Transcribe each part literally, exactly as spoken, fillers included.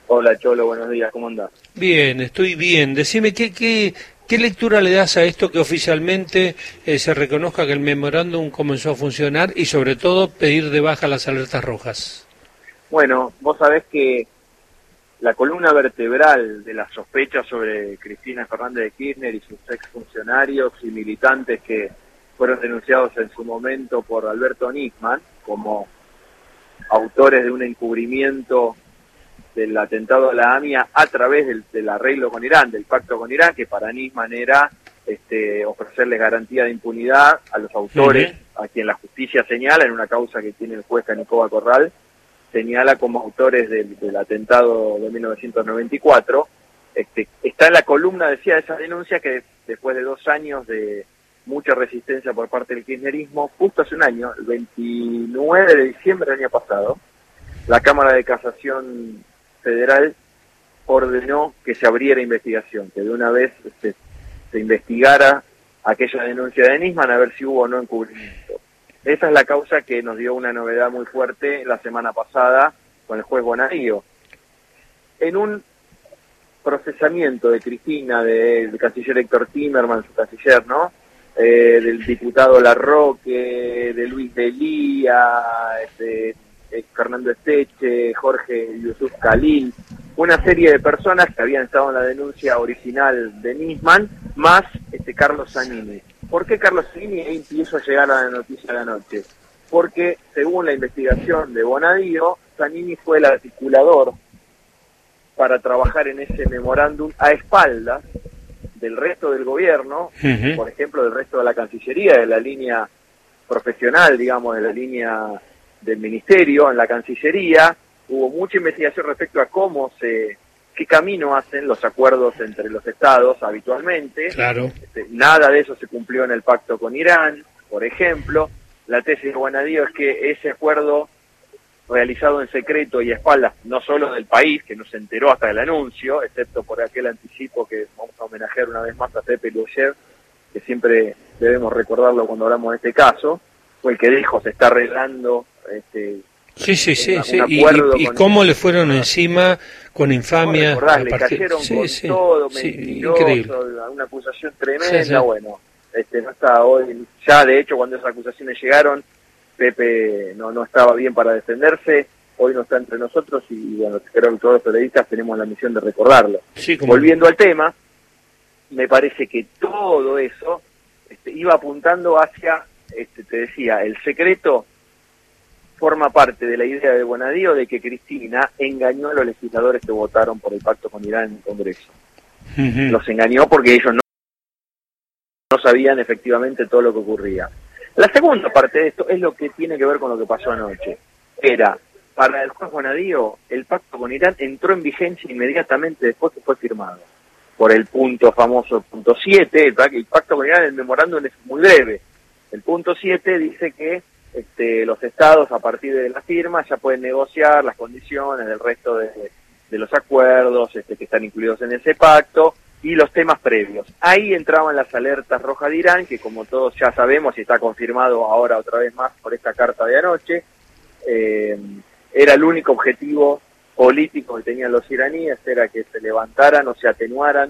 Hola Cholo, buenos días, ¿cómo andás? Bien, estoy bien. Decime, ¿qué, qué, qué lectura le das a esto que oficialmente eh, se reconozca que el memorándum comenzó a funcionar y sobre todo pedir de baja las alertas rojas? Bueno, vos sabés que la columna vertebral de las sospechas sobre Cristina Fernández de Kirchner y sus exfuncionarios y militantes que fueron denunciados en su momento por Alberto Nisman como autores de un encubrimiento del atentado a la AMIA a través del, del arreglo con Irán, del pacto con Irán, que para Nisman era este, ofrecerles garantía de impunidad a los autores, uh-huh. a quien la justicia señala en una causa que tiene el juez Canicoba Corral, señala como autores del, del atentado de mil novecientos noventa y cuatro. Este, está en la columna, decía, de esa denuncia que después de dos años de mucha resistencia por parte del kirchnerismo, justo hace un año, el veintinueve de diciembre del año pasado, la Cámara de Casación Federal ordenó que se abriera investigación, que de una vez este, se investigara aquella denuncia de Nisman a ver si hubo o no encubrimiento. Esa es la causa que nos dio una novedad muy fuerte la semana pasada con el juez Bonadío. En un procesamiento de Cristina, de, del canciller Héctor Timerman, su canciller, ¿no? Eh, del diputado Larroque, de Luis Delía, este, Fernando Esteche, Jorge Yusuf Khalil, una serie de personas que habían estado en la denuncia original de Nisman, más este Carlos Zanini. ¿Por qué Carlos Zanini empiezo a llegar a la noticia de anoche? Porque, según la investigación de Bonadío, Zanini fue el articulador para trabajar en ese memorándum a espaldas del resto del gobierno, uh-huh. por ejemplo, del resto de la Cancillería, de la línea profesional, digamos, de la línea del Ministerio. En la Cancillería hubo mucha investigación respecto a cómo se, qué camino hacen los acuerdos entre los estados habitualmente. Claro. Este, nada de eso se cumplió en el pacto con Irán, por ejemplo. La tesis de Bonadío es que ese acuerdo realizado en secreto y a espaldas no solo del país, que no se enteró hasta el anuncio, excepto por aquel anticipo que vamos a homenajear una vez más a Pepe Luyer, que siempre debemos recordarlo cuando hablamos de este caso, fue el que dijo se está arreglando este sí sí sí, sí. y, y, y cómo le fueron encima con infamia recordás, le cayeron sí, con sí, todo sí, mentiroso, increíble. Una acusación tremenda. Sí, sí. Bueno, este no está hoy, ya de hecho cuando esas acusaciones llegaron Pepe no no estaba bien para defenderse, hoy no está entre nosotros y bueno, creo que todos los periodistas tenemos la misión de recordarlo. Sí, como... Volviendo al tema, me parece que todo eso este, iba apuntando hacia, este, te decía, el secreto forma parte de la idea de Bonadío de que Cristina engañó a los legisladores que votaron por el pacto con Irán en el Congreso. Uh-huh. Los engañó porque ellos no, no sabían efectivamente todo lo que ocurría. La segunda parte de esto es lo que tiene que ver con lo que pasó anoche. Era, para el juez Bonadío, el pacto con Irán entró en vigencia inmediatamente después que fue firmado. Por el punto famoso, punto siete, el, el pacto con Irán, el memorándum es muy breve. El punto siete dice que este, los estados, a partir de la firma, ya pueden negociar las condiciones del resto de, de los acuerdos este, que están incluidos en ese pacto, y los temas previos. Ahí entraban las alertas rojas de Irán, que como todos ya sabemos y está confirmado ahora otra vez más por esta carta de anoche, eh, era el único objetivo político que tenían los iraníes, era que se levantaran o se atenuaran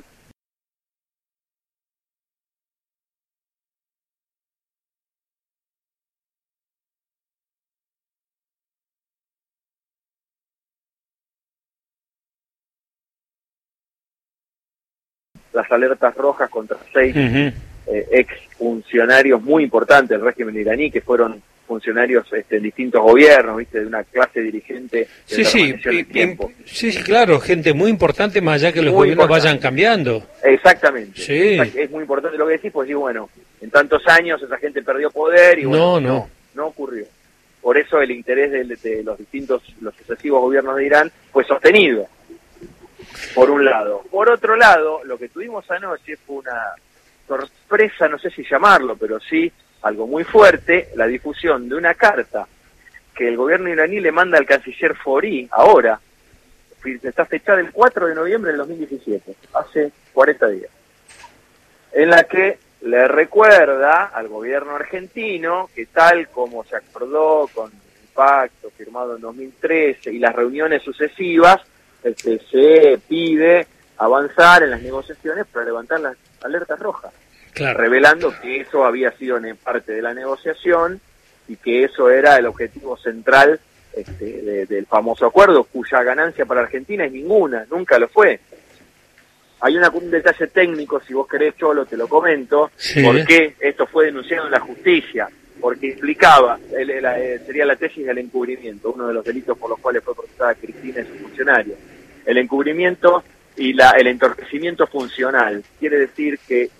las alertas rojas contra seis uh-huh. eh, ex funcionarios muy importantes del régimen iraní, que fueron funcionarios este, en distintos gobiernos, viste, de una clase dirigente que sí, sí, en el tiempo. sí, sí, claro, gente muy importante, más allá que los muy gobiernos importante. Vayan cambiando. Exactamente. Sí. Es muy importante lo que decís, pues sí, bueno, en tantos años esa gente perdió poder y bueno, no, no, no, no ocurrió. Por eso el interés de, de los distintos, los sucesivos gobiernos de Irán fue sostenido, por un lado. Por otro lado, lo que tuvimos anoche fue una sorpresa, no sé si llamarlo, pero sí algo muy fuerte, la difusión de una carta que el gobierno iraní le manda al canciller Fauri, ahora, está fechada el cuatro de noviembre del dos mil diecisiete, hace cuarenta días, en la que le recuerda al gobierno argentino que tal como se acordó con el pacto firmado en dos mil trece y las reuniones sucesivas, este, se pide avanzar en las negociaciones para levantar las alertas rojas, claro, revelando que eso había sido parte de la negociación y que eso era el objetivo central este, de, del famoso acuerdo, cuya ganancia para Argentina es ninguna, nunca lo fue. Hay una, un detalle técnico, si vos querés, Cholo, te lo comento, sí. por qué esto fue denunciado en la justicia, porque implicaba, el, el, el, sería la tesis del encubrimiento, uno de los delitos por los cuales fue procesada Cristina y su funcionario. El encubrimiento y la, el entorpecimiento funcional, quiere decir que